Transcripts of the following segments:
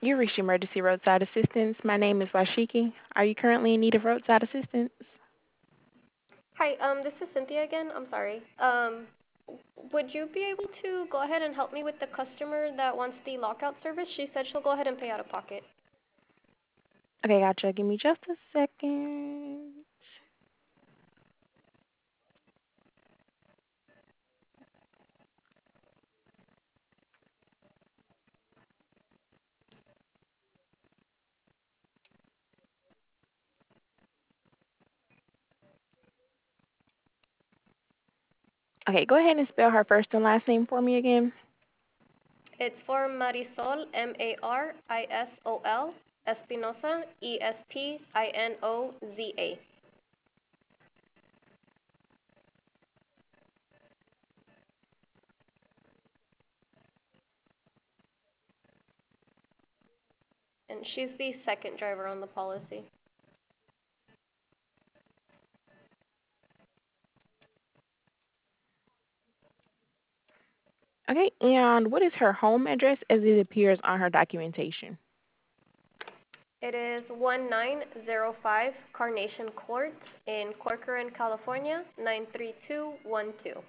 You reached emergency roadside assistance. My name is Washiki. Are you currently in need of roadside assistance? Hi, this is Cynthia again. I'm sorry. Would you be able to go ahead and help me with the customer that wants the lockout service? She said she'll go ahead and pay out of pocket. Okay, gotcha. Give me just a second. Okay, go ahead and spell her first and last name for me again. It's for Marisol, Marisol, Espinosa, Espinoza. And she's the second driver on the policy. Okay, and what is her home address as it appears on her documentation? It is 1905 Carnation Court in Corcoran, California, 93212.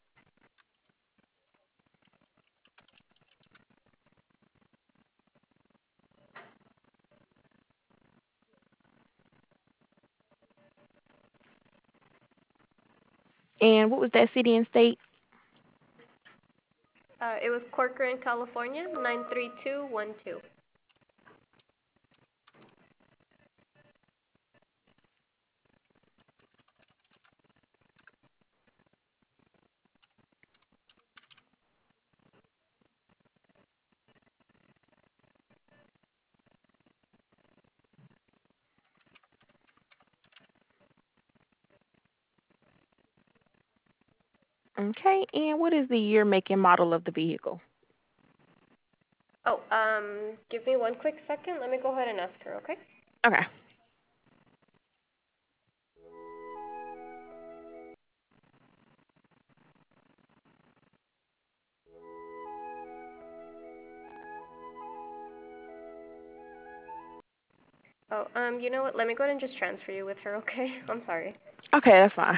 And what was that city and state? It was Corcoran, California, 93212. Okay, and what is the year, make, and model of the vehicle? Oh, give me one quick second. Let me go ahead and ask her, okay? Okay. Oh, you know what? Let me go ahead and just transfer you with her, okay? I'm sorry. Okay, that's fine.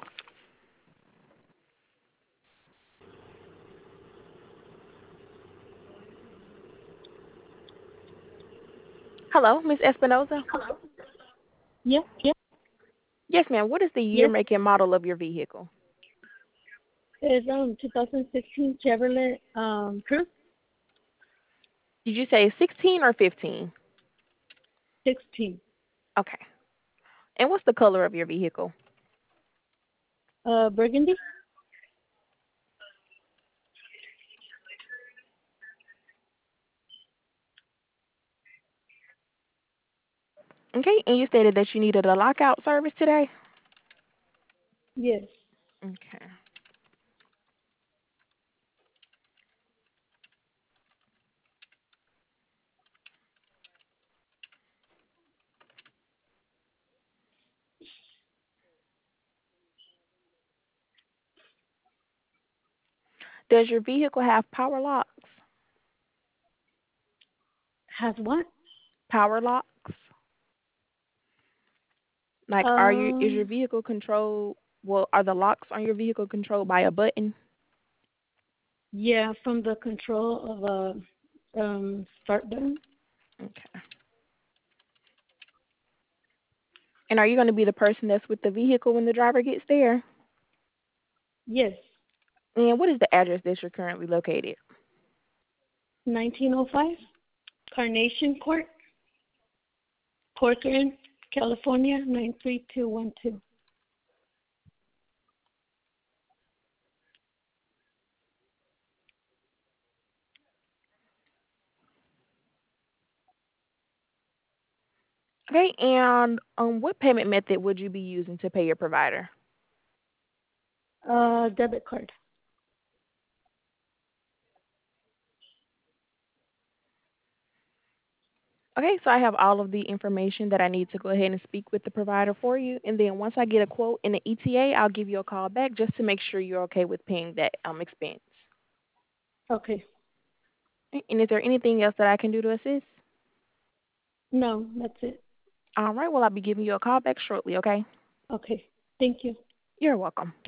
Hello, Miss Espinoza? Yeah, yeah, Yes, ma'am. What is the year, yes. make, and model of your vehicle? It's 2016 Chevrolet Cruze Did you say 16 or 15? 16. Okay. And what's the color of your vehicle? Burgundy. Okay, and you stated that you needed a lockout service today? Yes. Okay. Does your vehicle have power locks? Has what? Power locks? Like, is your Um, vehicle controlled? Well, are the locks on your vehicle controlled by a button? yeah, from the control of a start button. Okay. And are you going to be the person that's with the vehicle when the driver gets there? Yes. And what is the address that you're currently located? 1905 Carnation Court, Corcoran, California, 93212. Okay, and what payment method would you be using to pay your provider? Debit card. Okay, so I have all of the information that I need to go ahead and speak with the provider for you, and then once I get a quote in the ETA, I'll give you a call back just to make sure you're okay with paying that expense. Okay. Okay, and is there anything else that I can do to assist? No, that's it. All right. Well, I'll be giving you a call back shortly, okay? Okay. Thank you. You're welcome.